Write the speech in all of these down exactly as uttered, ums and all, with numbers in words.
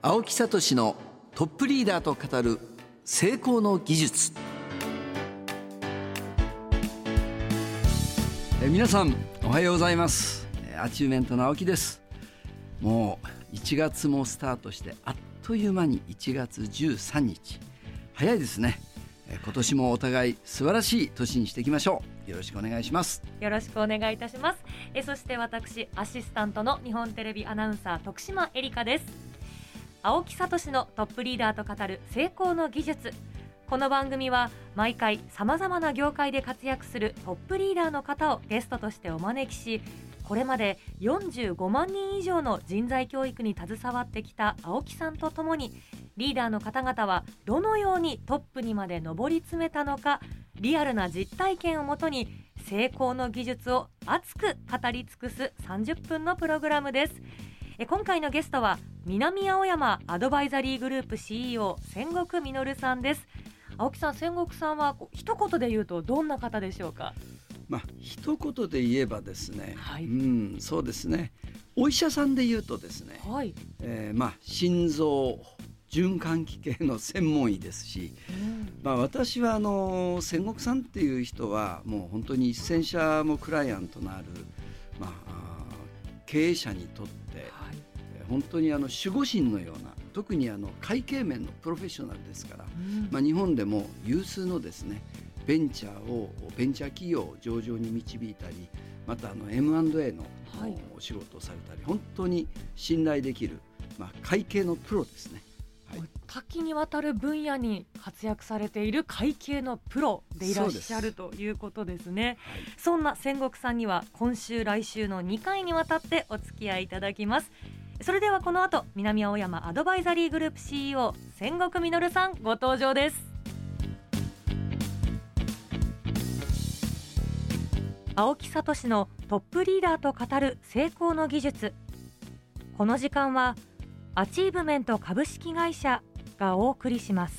青木聡のトップリーダーと語る成功の技術。え皆さんおはようございます。アチューメントの青木です。もういちがつもスタートしてあっという間にいちがつじゅうさんにち、早いですね。今年もお互い素晴らしい年にしていきましょう。よろしくお願いします。 よろしくお願いいたします。えそして私アシスタントの日本テレビアナウンサー徳島えりかです。青木聡のトップリーダーと語る成功の技術。この番組は毎回様々な業界で活躍するトップリーダーの方をゲストとしてお招きし、これまでよんじゅうごまんにん以上の人材教育に携わってきた青木さんとともに、リーダーの方々はどのようにトップにまで上り詰めたのか、リアルな実体験をもとに成功の技術を熱く語り尽くすさんじゅっぷんのプログラムです。え今回のゲストは南青山アドバイザリーグループ シーイーオー 千石実さんです。青木さん、千石さんは一言で言うとどんな方でしょうか？ まあ一言で言えばですね、 はい、 うんそうですね、お医者さんで言うとですね、 はい、 えー、まあ心臓循環器系の専門医ですし、うんまあ、私はあの千石さんっていう人はもう本当にせんしゃもクライアントのある、まあ、経営者にとって、はい、本当にあの守護神のような、特にあの会計面のプロフェッショナルですから、うんまあ、日本でも有数のですねベンチャーをベンチャー企業を上場に導いたり、またあの エムアンドエー のお仕事をされたり、はい、本当に信頼できる、まあ、会計のプロですね。 はい、多岐にわたる分野に活躍されている会計のプロでいらっしゃるということですね。はい、そんな千石さんには今週来週のにかいにわたってお付き合いいただきます。それではこの後、南青山アドバイザリーグループ シーイーオー 千石実さんご登場です。青木聡のトップリーダーと語る成功の技術。この時間はアチーブメント株式会社がお送りします。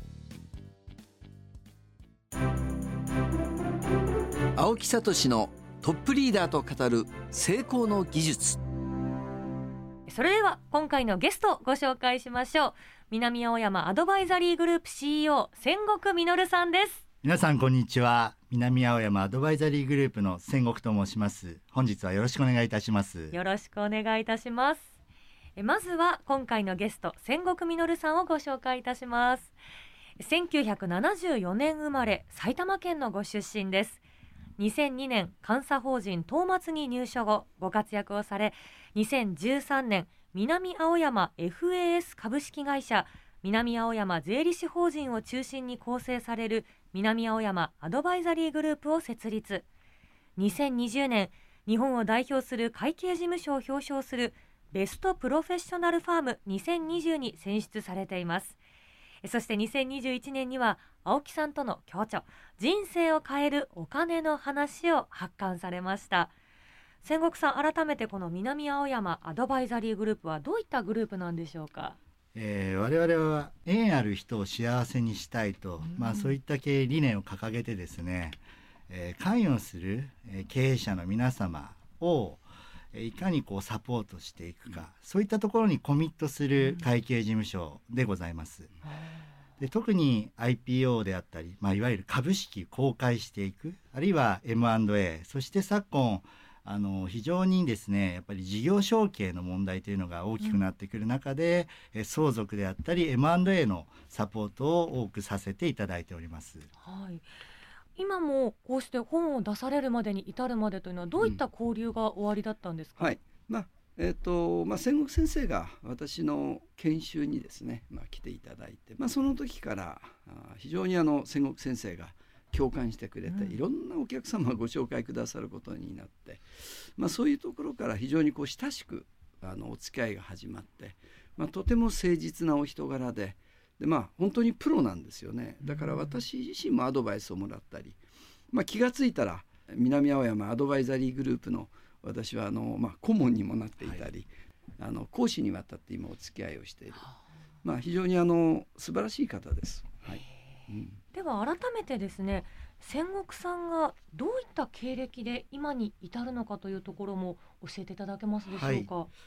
青木聡のトップリーダーと語る成功の技術。 それでは今回のゲストをご紹介しましょう。南青山アドバイザリーグループ シーイーオー 千石実さんです。 皆さんこんにちは。南青山アドバイザリーグループの千石と申します。本日はよろしくお願いいたします。 よろしくお願いいたします。えまずは今回のゲスト千石実さんをご紹介いたします。せんきゅうひゃくななじゅうよねん生まれ、埼玉県のご出身です。にせんにねん監査法人東松に入所後、ご活躍をされ、にせんじゅうさんねん南青山 エフエーエス 株式会社、南青山税理士法人を中心に構成される南青山アドバイザリーグループを設立。にせんにじゅうねん、日本を代表する会計事務所を表彰するベストプロフェッショナルファームにせんにじゅうに選出されています。そしてにせんにじゅういちねんには青木さんとの共著、人生を変えるお金の話を発刊されました。千石さん、改めてこの南青山アドバイザリーグループはどういったグループなんでしょうか？ えー、我々は縁ある人を幸せにしたいと、うんまあ、そういった経営理念を掲げてですね、えー、関与する、えー、経営者の皆様をいかにこうサポートしていくか、そういったところにコミットする会計事務所でございます。うん、で特に アイピーオー であったり、まあ、いわゆる株式公開していく、あるいは エムアンドエー、 そして昨今あの非常にですねやっぱり事業承継の問題というのが大きくなってくる中で、うん、相続であったり エムアンドエー のサポートを多くさせていただいております。 はい、今もこうして本を出されるまでに至るまでというのはどういった交流がおありだったんですか？ うんはいまあえーとまあ、千石先生が私の研修にですね、まあ、来ていただいて、まあ、その時からあ非常にあの千石先生が共感してくれて、うん、いろんなお客様をご紹介くださることになって、まあ、そういうところから非常にこう親しくあのお付き合いが始まって、まあ、とても誠実なお人柄で、で、まあ、本当にプロなんですよね。だから私自身もアドバイスをもらったり、まあ、気がついたら南青山アドバイザリーグループの私はあの、まあ、顧問にもなっていたり、はい、あの講師にわたって今お付き合いをしている、まあ、非常にあの素晴らしい方です。はいうん、 では改めてですね、千石さんがどういった経歴で今に至るのかというところも教えていただけますでしょうか？ はい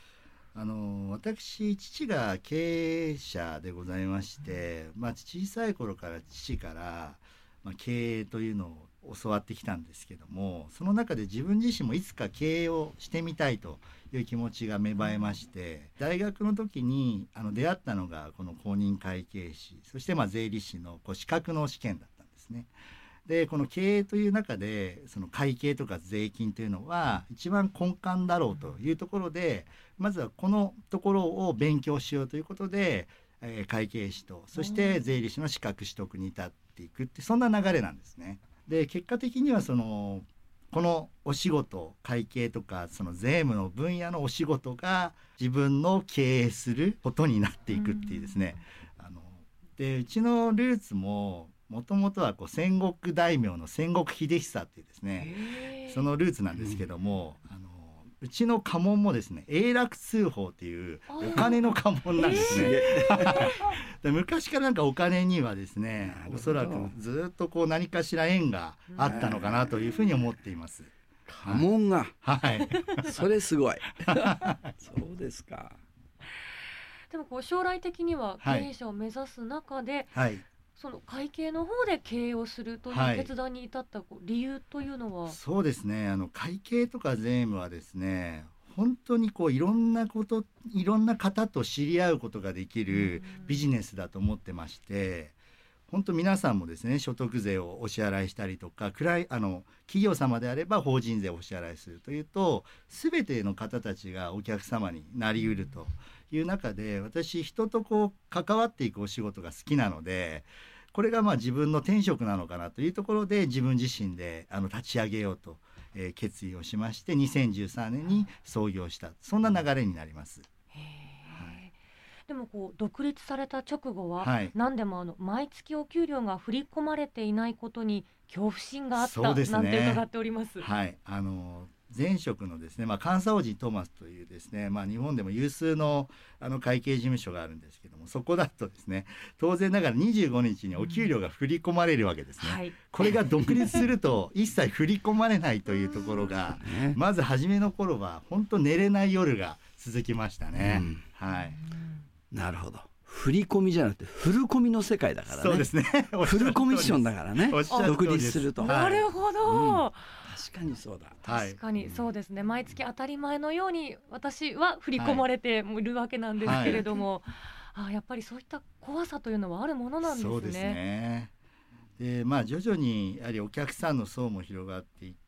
あの私父が経営者でございまして、まあ、小さい頃から父から、まあ、経営というのを教わってきたんですけども、その中で自分自身もいつか経営をしてみたいという気持ちが芽生えまして、大学の時にあの出会ったのがこの公認会計士、そしてまあ税理士のこう資格の試験だったんですね。でこの経営という中でその会計とか税金というのは一番根幹だろうというところで、まずはこのところを勉強しようということで、えー、会計士とそして税理士の資格取得に至っていくって、そんな流れなんですね。で結果的にはそのこのお仕事、会計とかその税務の分野のお仕事が自分の経営することになっていくっていうですね、あのでうちのルーツももともとはこう戦国大名の戦国秀久っていうですね、そのルーツなんですけども、うん、あのうちの家紋もですね永楽通宝っていうお金の家紋なんですね。で昔からなんかお金にはですね、おそらくずっとこう何かしら縁があったのかなというふうに思っています。 家紋が、 はい、 それすごい。そうですか。 でもこう将来的には経営者を目指す中で、 はいはい、 その会計の方で経営をするという決断に至ったこう理由というのは、はい、 そうですね、あの会計とか税務はですね、本当にこういろんなこといろんな方と知り合うことができるビジネスだと思ってまして、本当皆さんもですね所得税をお支払いしたりとか、くらいあの企業様であれば法人税をお支払いするというと、全ての方たちがお客様になりうるという中で、私人とこう関わっていくお仕事が好きなので、これがまあ自分の天職なのかなというところで自分自身であの立ち上げようと、えー、決意をしまして、にせんじゅうさんねんに創業した、そんな流れになります。 へー、はい、でもこう独立された直後は、 はい、 何でもあの毎月お給料が振り込まれていないことに恐怖心があった、 そうですね、 なんて伺っております。 はい、あの前職のですね、まあ、監査王子トーマスというですね、まあ、日本でも有数の、あの会計事務所があるんですけども、そこだとですね、当然ながらにじゅうごにちにお給料が振り込まれるわけですね、うんはい、これが独立すると一切振り込まれないというところがまず初めの頃は本当寝れない夜が続きましたね、うん、はい、 なるほど。振り込みじゃなくてフルコミの世界だからね。 そうですね。 フルコミッションだからね。独立すると。 なるほど、うん、 確かにそうだ。 確かにそうですね。毎月当たり前のように私は振り込まれているわけなんですけれども、はい、あ、やっぱりそういった怖さというのはあるものなんですね。 そうですね。で、まあ徐々にやはりお客さんの層も広がっていって、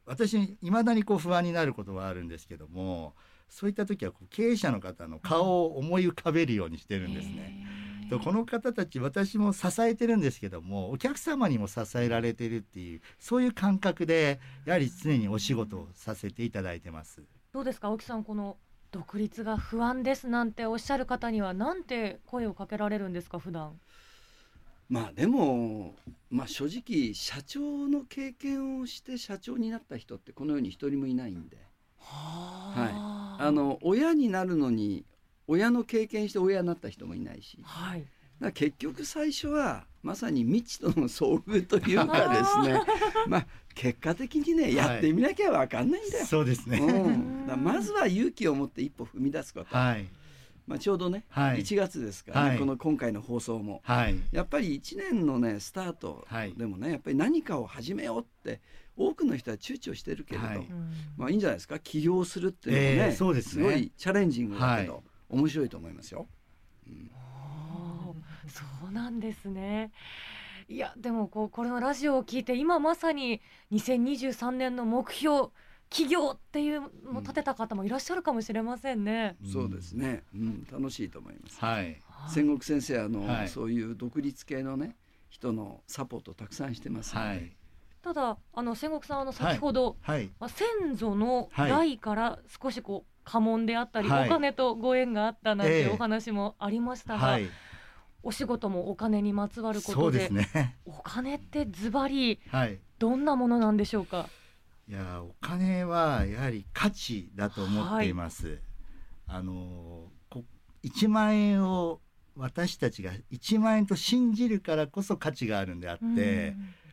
私いまだにこう不安になることはあるんですけども、そういった時はこう経営者の方の顔を思い浮かべるようにしてるんですね。とこの方たち、私も支えてるんですけども、お客様にも支えられてるっていう、そういう感覚でやはり常にお仕事をさせていただいてます。 どうですか青木さん、この独立が不安ですなんておっしゃる方にはなんて声をかけられるんですか普段。 まあでも、まあ、正直社長の経験をして社長になった人ってこの世に一人もいないんで、はい、あの親になるのに親の経験して親になった人もいないし、はい、だから結局最初はまさに未知との遭遇というかですねまあ結果的にね、はい、やってみなきゃ分かんないんだよ。 そうですね、 うん、だまずは勇気を持って一歩踏み出すこと、はい、まあ、ちょうどね、はい、いちがつですからね、はい、この今回の放送も、はい、やっぱりいちねんのねスタートでもね、やっぱり何かを始めようって多くの人は躊躇してるけれど、はい、まあいいんじゃないですか。起業するっていうのはね、えー、そうですね、すごいチャレンジングだけど、はい、面白いと思いますよ、うん、 そうなんですね。いやでもこうこれのラジオを聞いて今まさににせんにじゅうさんねんの目標企業っていうのを立てた方もいらっしゃるかもしれませんね、 うん、そうですね、うん、楽しいと思います、 はい、 千石先生あの、はい、そういう独立系のね人のサポートたくさんしてますので、はい、 ただあの千石さんあの先ほど、はいはい、まあ、先祖の代から少しこう家紋であったり、はい、お金とご縁があったなんてお話もありましたが、えーはい、お仕事もお金にまつわることで、 そうですね、 お金ってズバリどんなものなんでしょうか。 いやお金はやはり価値だと思っています、はい、あのこいちまん円を私たちがいちまん円と信じるからこそ価値があるんであって、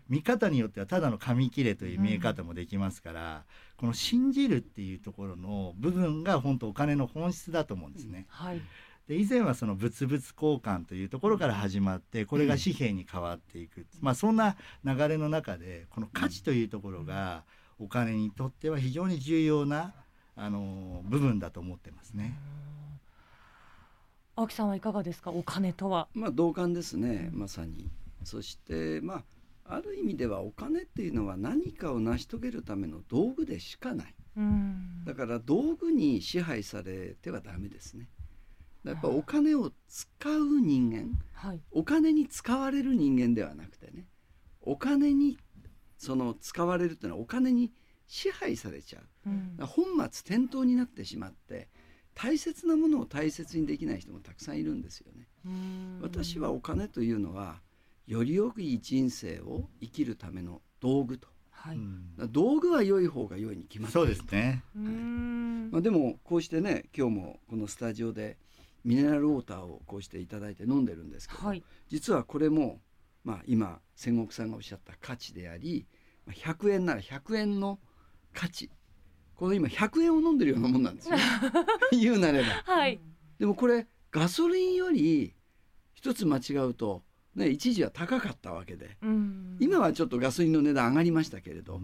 見方によってはただの紙切れという見え方もできますから、うん、この信じるっていうところの部分が本当お金の本質だと思うんですね、 はい、 で以前はその物々交換というところから始まってこれが紙幣に変わっていく、うん、まあ、そんな流れの中でこの価値というところがお金にとっては非常に重要なあの部分だと思ってますね。 青木さんはいかがですか、お金とは。 まあ、同感ですね、まさに。そしてまあある意味ではお金っていうのは何かを成し遂げるための道具でしかない、うん、だから道具に支配されてはダメですね。やっぱお金を使う人間、はい、お金に使われる人間ではなくてね、お金にその使われるというのはお金に支配されちゃう、うん、本末転倒になってしまって大切なものを大切にできない人もたくさんいるんですよね。うん、私はお金というのはより良い人生を生きるための道具と、はい、道具は良い方が良いに決まっていると。そうですね、はい、まあ、でもこうしてね今日もこのスタジオでミネラルウォーターをこうしていただいて飲んでるんですけど、はい、実はこれも、まあ、今千石さんがおっしゃった価値であり、ひゃくえんならひゃくえんの価値、この今ひゃくえんを飲んでるようなもんなんですよ言うなれば、はい、でもこれガソリンより一つ間違うとね、一時は高かったわけで、うん、今はちょっとガソリンの値段上がりましたけれど、うん、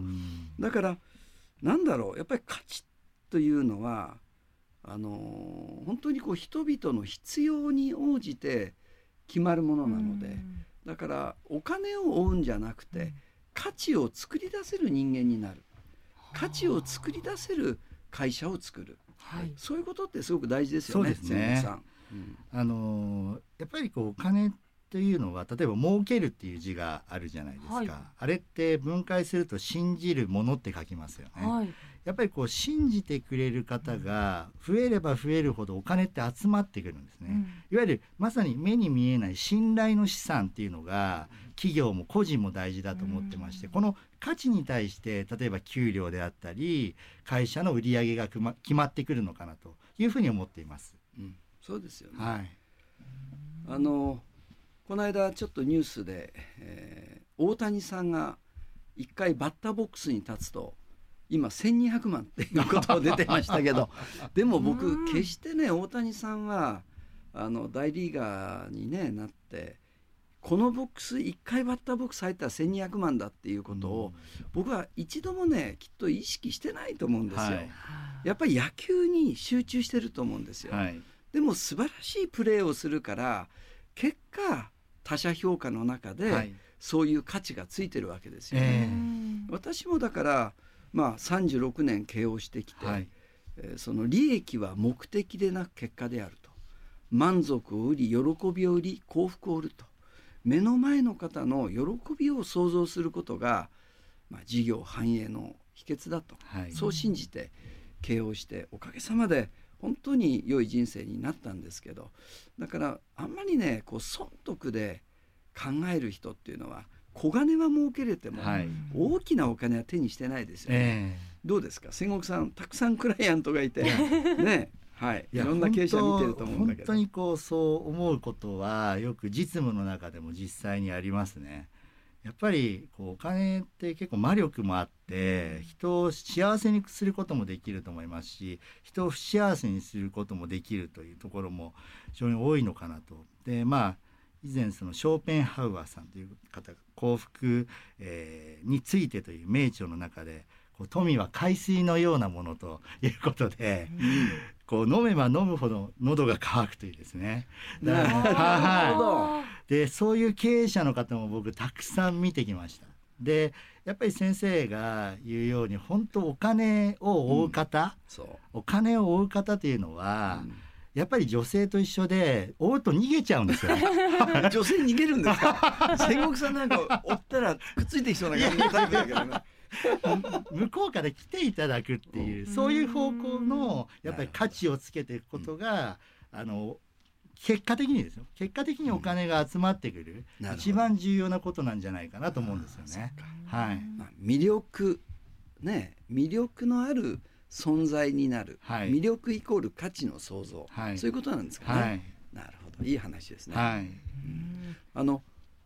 だからなんだろう、やっぱり価値というのはあのー、本当にこう人々の必要に応じて決まるものなので、うん、だからお金を追うんじゃなくて、うん、価値を作り出せる人間になる、価値を作り出せる会社を作る、はい、そういうことってすごく大事ですよね。 そうですね、さん、うん、あのー、やっぱりこうお金というのは例えば儲けるっていう字があるじゃないですか、はい、あれって分解すると信じるものって書きますよね、はい、やっぱりこう信じてくれる方が増えれば増えるほどお金って集まってくるんですね、うん、いわゆるまさに目に見えない信頼の資産っていうのが企業も個人も大事だと思ってまして、うん、この価値に対して例えば給料であったり会社の売り上げが決まってくるのかなというふうに思っています、 うん、そうですよね、 はい、 あのこの間ちょっとニュースで、えー、大谷さんがいっかいバッターボックスに立つと今せんにひゃくまんっていうこと出てましたけどでも僕決してね大谷さんはあの大リーガーに、ね、なってこのボックスいっかいバッターボックス入ったらせんにひゃくまんだっていうことを僕は一度もねきっと意識してないと思うんですよ、はい、やっぱり野球に集中してると思うんですよ、はい、でも素晴らしいプレーをするから結果他者評価の中で、はい、そういう価値がついてるわけですよね、えー、私もだからまあ、さんじゅうろくねん経営してきて、はい、えー、その利益は目的でなく結果であると、満足を売り喜びを売り幸福を売ると、目の前の方の喜びを創造することが、まあ、事業繁栄の秘訣だと、はい、そう信じて経営をしておかげさまで本当に良い人生になったんですけど、だからあんまりねこう損得で考える人っていうのは小金は儲けれても、はい、大きなお金は手にしてないですよね、えー、どうですか千石さん、たくさんクライアントがいてね、はい、いろんな経営者見てると思うんだけど、 本当にこうそう思うことはよく実務の中でも実際にありますね。やっぱりこうお金って結構魔力もあって人を幸せにすることもできると思いますし、人を不幸せにすることもできるというところも非常に多いのかなと。でまあ以前そのショーペンハウアーさんという方が幸福、えー、についてという名著の中でこう富は海水のようなものということで、うん、こう飲めば飲むほど喉が渇くというですね。だからはい、でそういう経営者の方も僕たくさん見てきました。でやっぱり先生が言うように本当お金を追う方、うん、そうお金を追う方というのは、うん、やっぱり女性と一緒で追うと逃げちゃうんですよ女性逃げるんですか千石さんなんか追ったらくっついてきそうな感じのタイプだけどね向こうから来ていただくっていう、そういう方向のやっぱり価値をつけていくことが、うん、あの結果的にですよ結果的にお金が集まってくる、うん、一番重要なことなんじゃないかなと思うんですよね。はい、 まあ、魅力ね魅力のある存在になる、はい、魅力イコール価値の創造、はい、そういうことなんですかね、はい、なるほど、いい話ですね、はい、うん、あの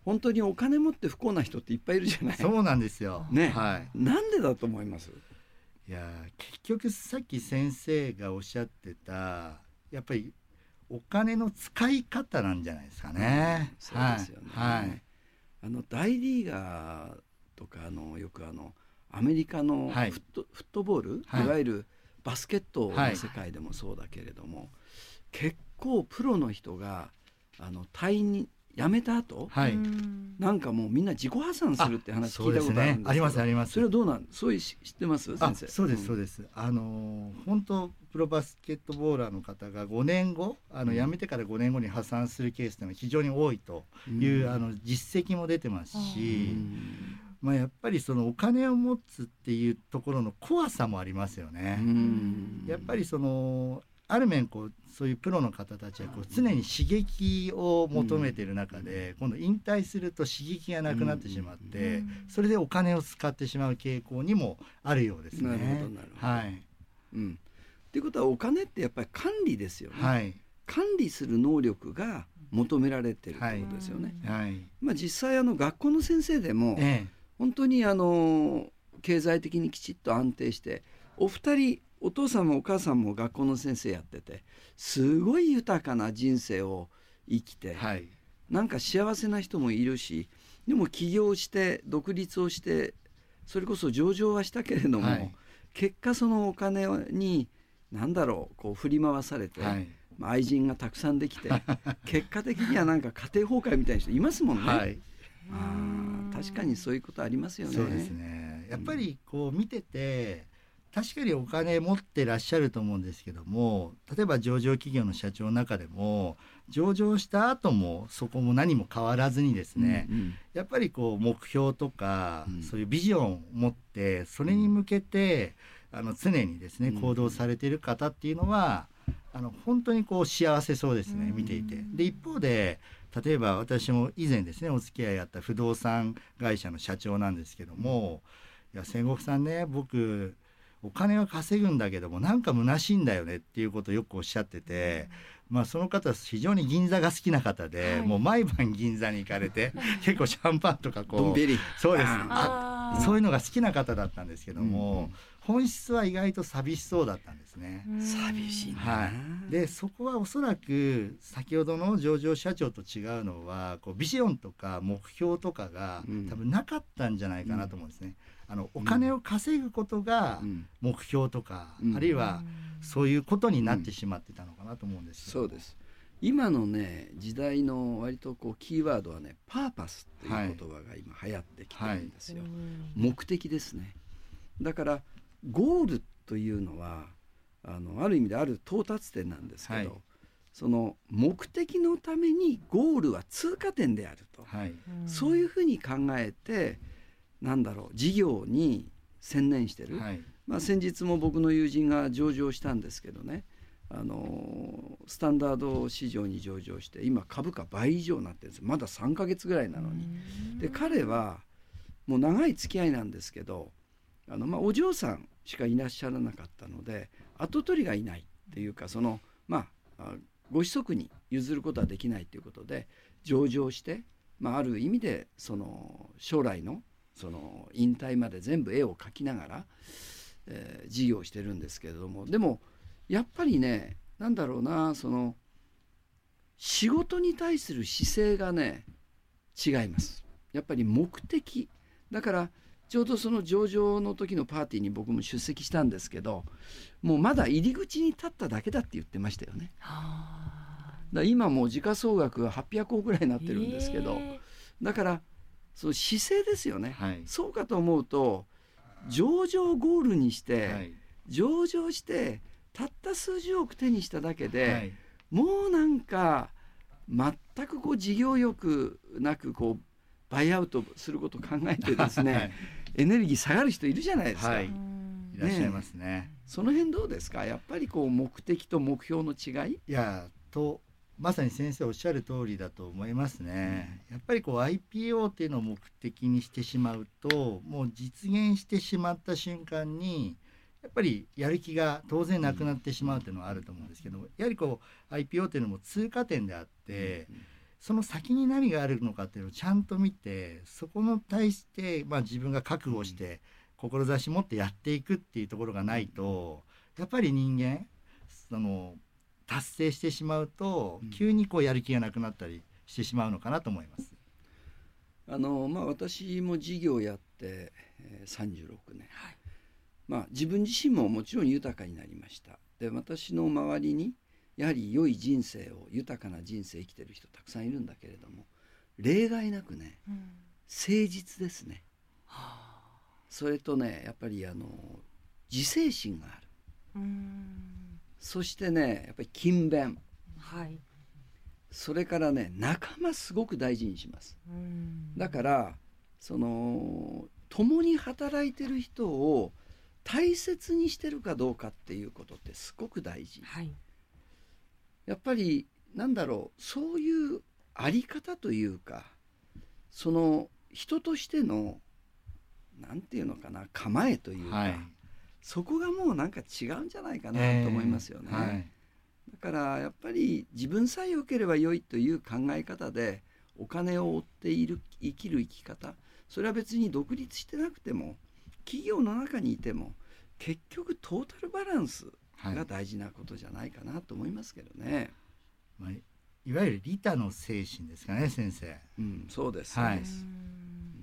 本当にお金持って不幸な人っていっぱいいるじゃない。 そうなんですよ、 ね、 はい、 なんでだと思います？ いや結局さっき先生がおっしゃってたやっぱりお金の使い方なんじゃないですかね、 うん、そうですよね、 はいはい、 あの大リーガーとかあのよくあのアメリカのフット、はい、フットボール、はい、いわゆるバスケットの世界でもそうだけれども、はい、結構プロの人があの退任辞めた後、はい、なんかもうみんな自己破産するって話聞いたことあるんですけど、ね、 ありますあります。 それはどうなんそういう知ってます先生？ そうですそうです、うん、あの本当プロバスケットボーラーの方がごねんごあの辞めてからごねんごに破産するケースというのは非常に多いという、うん、あの実績も出てますし、うんまあ、やっぱりそのお金を持つっていうところの怖さもありますよね。うんやっぱりそのある面こうそういうプロの方たちはこう常に刺激を求めている中で、今度引退すると刺激がなくなってしまって、それでお金を使ってしまう傾向にもあるようですね。 なるほどなるほど、 はいうん、っていうことはお金ってやっぱり管理ですよね、 はい、 管理する能力が求められてるってことですよね、はいはいまあ、実際あの学校の先生でも、ええ、本当にあの経済的にきちっと安定してお二人お父さんもお母さんも学校の先生やっててすごい豊かな人生を生きて、はい、なんか幸せな人もいるしでも起業して独立をしてそれこそ上場はしたけれども、はい、結果そのお金に何だろうこう振り回されて、はいまあ、愛人がたくさんできて結果的にはなんか家庭崩壊みたいな人いますもんね、はい、あ確かにそういうことありますよね。 そうですねやっぱりこう見てて確かにお金持ってらっしゃると思うんですけども例えば上場企業の社長の中でも上場した後もそこも何も変わらずにですね、うんうん、やっぱりこう目標とか、うん、そういうビジョンを持ってそれに向けて、うん、あの常にですね行動されている方っていうのはあの本当にこう幸せそうですね見ていてで一方で例えば私も以前ですねお付き合いあった不動産会社の社長なんですけども、うん、いや千石さんね僕お金は稼ぐんだけどもなんか虚しいんだよねっていうことをよくおっしゃってて、まあ、その方は非常に銀座が好きな方で、はい、もう毎晩銀座に行かれて結構シャンパンとかこうドンベリそうですあそういうのが好きな方だったんですけども、うん、本質は意外と寂しそうだったんですね。 寂しいな、 はい、でそこはおそらく先ほどの上場社長と違うのはこうビジョンとか目標とかが多分なかったんじゃないかなと思うんですね、うんあのお金を稼ぐことが目標とか、うん、あるいはそういうことになってしまってたのかなと思うんですけど、 うん、そうです今のね時代の割とこうキーワードはねパーパスっていう言葉が今流行ってきてるんですよ、はい、目的ですね。だからゴールというのはあのある意味である到達点なんですけど、はい、その目的のためにゴールは通過点であると、はい、そういうふうに考えてなんだろう事業に専念してる、はいまあ、先日も僕の友人が上場したんですけどねあのスタンダード市場に上場して今株価倍以上になってるんですよ。まださんかげつぐらいなのに。で彼はもう長い付き合いなんですけどあの、まあ、お嬢さんしかいらっしゃらなかったので跡取りがいないっていうかその、まあ、ご子息に譲ることはできないということで上場して、まあ、ある意味でその将来のその引退まで全部絵を描きながら、えー、事業をしてるんですけれどもでもやっぱりねなんだろうなその仕事に対する姿勢がね違います。やっぱり目的だからちょうどその上場の時のパーティーに僕も出席したんですけどもうまだ入り口に立っただけだって言ってましたよね。だ今もう時価総額がはっぴゃくおくぐらいになってるんですけど、えー、だからそう姿勢ですよね、はい、そうかと思うと上場ゴールにして、はい、上場してたった数十億手にしただけで、はい、もうなんか全くこう事業欲なくこうバイアウトすることを考えてですね、はい、エネルギー下がる人いるじゃないですか、はい、いらっしゃいますね。 その辺どうですかやっぱりこう目的と目標の違いいやとまさに先生おっしゃる通りだと思いますね、うん、やっぱりこう アイピーオー っていうのを目的にしてしまうともう実現してしまった瞬間にやっぱりやる気が当然なくなってしまうっていうのはあると思うんですけどやはりこう アイピーオー っていうのも通過点であってその先に何があるのかっていうのをちゃんと見て、そこに対して、まあ、自分が覚悟して志持ってやっていくっていうところがないと、やっぱり人間その達成してしまうと、急にこうやる気がなくなったりしてしまうのかなと思います。 あの、まあ、私も事業をやって、えー、さんじゅうろくねん、はい、まあ、自分自身ももちろん豊かになりました。で、私の周りにやはり良い人生を、豊かな人生を生きてる人たくさんいるんだけれども、例外なくね、うん、誠実ですね、はあ、それとね、やっぱりあの自制心がある、うーん、そしてね、やっぱり勤勉、はい、それからね、仲間すごく大事にします。うーん、だからその共に働いてる人を大切にしてるかどうかっていうことってすごく大事、はい、やっぱりなんだろう、そういうあり方というか、その人としてのなんていうのかな、構えというか、はい、そこがもうなんか違うんじゃないかなと思いますよね、えーはい、だからやっぱり自分さえ良ければ良いという考え方でお金を追っている生きる生き方、それは別に独立してなくても企業の中にいても結局トータルバランスが大事なことじゃないかなと思いますけどね、 はい、いわゆる利他の精神ですかね、先生。 うん、そうです、はい、うん、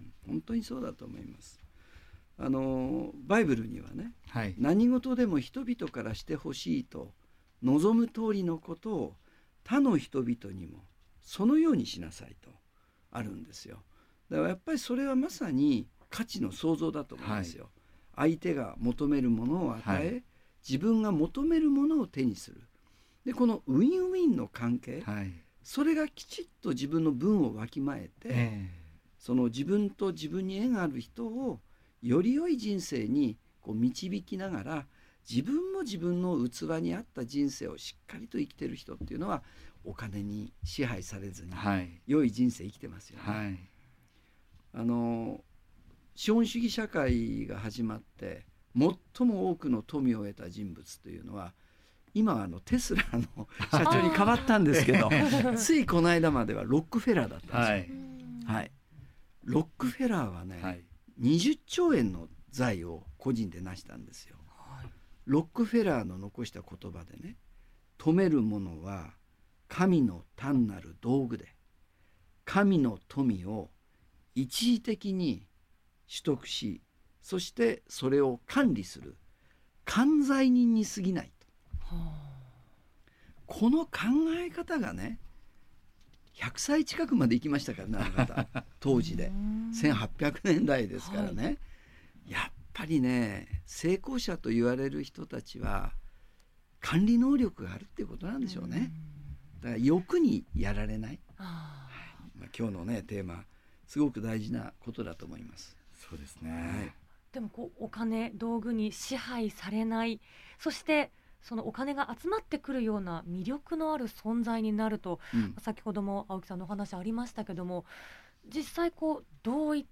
本当にそうだと思います。あのバイブルにはね、はい、何事でも人々からしてほしいと望む通りのことを他の人々にもそのようにしなさいとあるんですよ。だからやっぱりそれはまさに価値の創造だと思うんですよ、はい、相手が求めるものを与え、はい、自分が求めるものを手にする。で、このウィンウィンの関係、はい、それがきちっと自分の分をわきまえて、えー、その自分と自分に縁がある人をより良い人生にこう導きながら、自分も自分の器に合った人生をしっかりと生きてる人っていうのはお金に支配されずに良い人生生きてますよね、はい、あの資本主義社会が始まって最も多くの富を得た人物というのは今はあのテスラの社長に変わったんですけどついこの間まではロックフェラーだったんですよ、はいはい、ロックフェラーはね、はい、にじゅっちょうえんの財を個人で成したんですよ、はい、ロックフェラーの残した言葉でね、富めるものは神の単なる道具で、神の富を一時的に取得し、そしてそれを管理する管財人に過ぎないと、はあ、この考え方がねひゃくさい近くまで行きましたからね、あの方当時でせんはっぴゃくねんだいですからね、はい、やっぱりね成功者と言われる人たちは管理能力があるっていうことなんでしょうね。だから欲にやられない、あ、はい、まあ、今日のねテーマすごく大事なことだと思います。 そうですね、 はい、でもこうお金道具に支配されない、そしてそのお金が集まってくるような魅力のある存在になると、うん、先ほども青木さんのお話ありましたけども、実際こうどういった、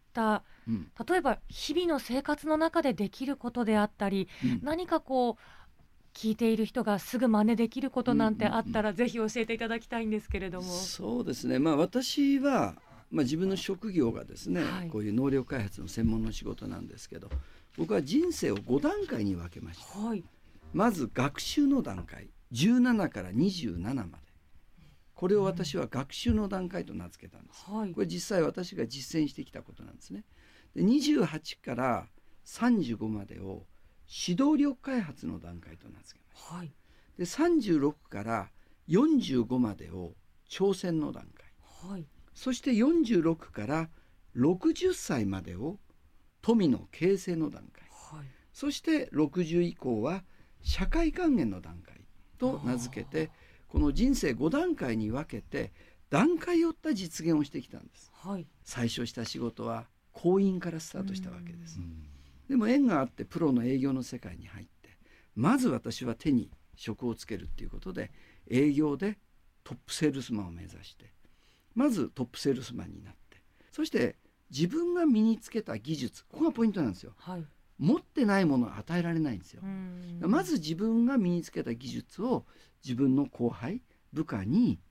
うん、例えば日々の生活の中でできることであったり、うん、何かこう聞いている人がすぐ真似できることなんてあったら、うんうんうん、ぜひ教えていただきたいんですけれども。 そうですね、まあ、私は、まあ、自分の職業がですね、はい、こういう能力開発の専門の仕事なんですけど、僕は人生をごだんかいに分けました、はい、まず学習の段階じゅうななからにじゅうななまで、これを私は学習の段階と名付けたんです、はい、これ実際私が実践してきたことなんですね。でにじゅうはちからさんじゅうごまでを指導力開発の段階と名付けました、はい、でさんじゅうろくからよんじゅうごまでを挑戦の段階、はい、そしてよんじゅうろくからろくじゅっさいまでを富の形成の段階、はい、そしてろくじゅう以降は社会還元の段階と名付けて、この人生ごだんかいに分けて段階を追った実現をしてきたんです、はい、最初した仕事は行員からスタートしたわけです。でも縁があってプロの営業の世界に入って、まず私は手に職をつけるっていうことで営業でトップセールスマンを目指して、まずトップセールスマンになって、そして自分が身につけた技術、ここがポイントなんですよ、はい、持ってないものは与えられないんですよ。まず自分が身につけた技術を自分の後輩部下に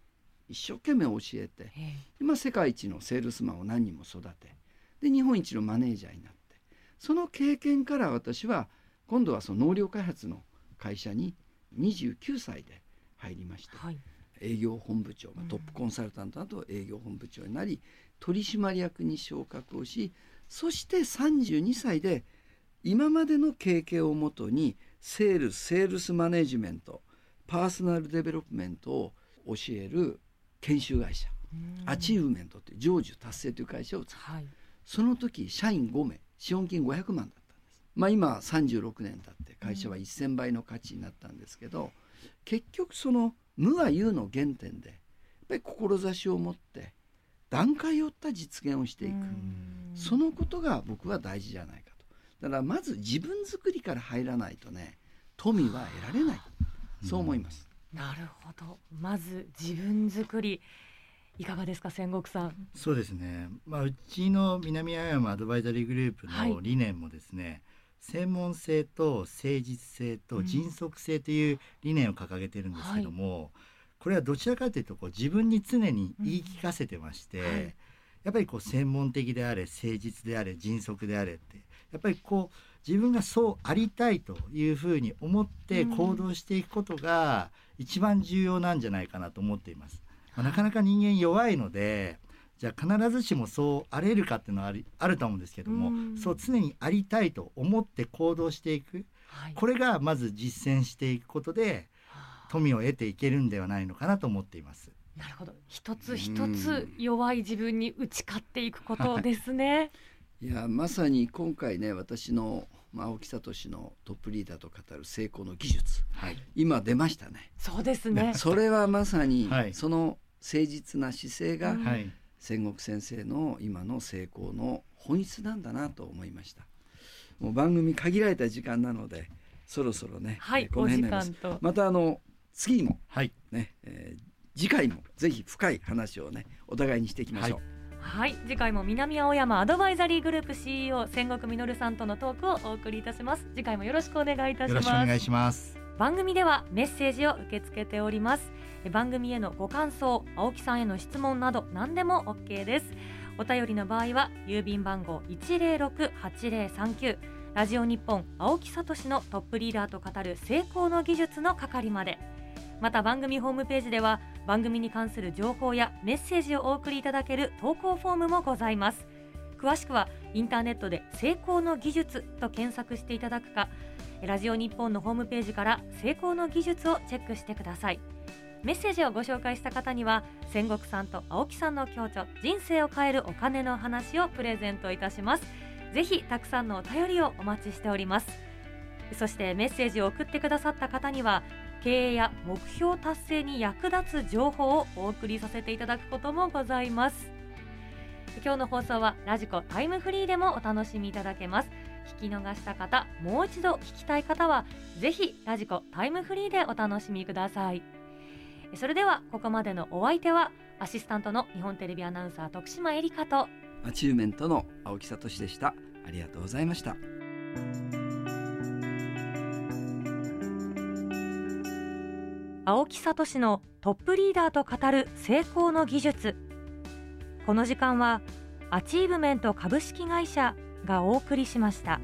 一生懸命教えて、今世界一のセールスマンを何人も育てで日本一のマネージャーになって、その経験から私は今度はその農業開発の会社ににじゅうきゅうさいで入りまして、はい、営業本部長、まあ、トップコンサルタントだと営業本部長になり、取締役に昇格をし、そしてさんじゅうにさいで今までの経験をもとにセールス、セールスマネジメント、パーソナルデベロップメントを教える研修会社、アチーブメントという成就達成という会社を作る、はい、その時社員ごめい、資本金ごひゃくまんだったんです。まあ、今さんじゅうろくねん経って会社はせんばいの価値になったんですけど、結局その無は有の原点でやっぱり志を持って段階を追った実現をしていく、そのことが僕は大事じゃないかと。だからまず自分作りから入らないとね、富は得られない、そう思います。 なるほど、まず自分作り、いかがですか仙石さん。 そうですね、まあ、うちの南青山アドバイザリーグループの理念もですね、はい、専門性と誠実性と迅速性という理念を掲げているんですけども、うんはい、これはどちらかというとこう自分に常に言い聞かせてまして、うんはい、やっぱりこう専門的であれ、誠実であれ、迅速であれって、やっぱりこう自分がそうありたいというふうに思って行動していくことが一番重要なんじゃないかなと思っています。まあ、なかなか人間弱いので、じゃあ必ずしもそうあれるかっていうのはある、あると思うんですけども、うそう常にありたいと思って行動していく、はい、これがまず実践していくことで富を得ていけるんではないのかなと思っています。 なるほど、一つ一つ弱い自分に打ち勝っていくことですね。 いやまさに今回ね、私の、まあ、青木聡のトップリーダーと語る成功の技術、はい、今出ましたね。 そうですね。 それはまさに、はい、その誠実な姿勢が、はい、仙石先生の今の成功の本質なんだなと思いました。もう番組限られた時間なのでそろそろね、 はい、この辺になります。お時間とまたあの次も、はいねえー、次回もぜひ深い話をねお互いにしていきましょう。はいはい、次回も南青山アドバイザリーグループ シーイーオー 仙石実さんとのトークをお送りいたします。次回もよろしくお願いいたします。 よろしくお願いします。 番組ではメッセージを受け付けております。番組へのご感想、青木さんへの質問など何でも OK です。お便りの場合は郵便番号 いちゼロろくはちゼロさんきゅう、ラジオ日本青木聡のトップリーダーと語る成功の技術の係まで。また番組ホームページでは番組に関する情報やメッセージをお送りいただける投稿フォームもございます。詳しくはインターネットで成功の技術と検索していただくか、ラジオ日本のホームページから成功の技術をチェックしてください。メッセージをご紹介した方には仙石さんと青木さんの共著、人生を変えるお金の話をプレゼントいたします。ぜひたくさんのお便りをお待ちしております。そしてメッセージを送ってくださった方には経営や目標達成に役立つ情報をお送りさせていただくこともございます。今日の放送はラジコタイムフリーでもお楽しみいただけます。聞き逃した方、もう一度聞きたい方はぜひラジコタイムフリーでお楽しみください。それではここまでのお相手はアシスタントの日本テレビアナウンサー徳島えりかとアチューメントの青木聡でした。ありがとうございました。 青木聡のトップリーダーと語る成功の技術。この時間はアチーブメント株式会社がお送りしました。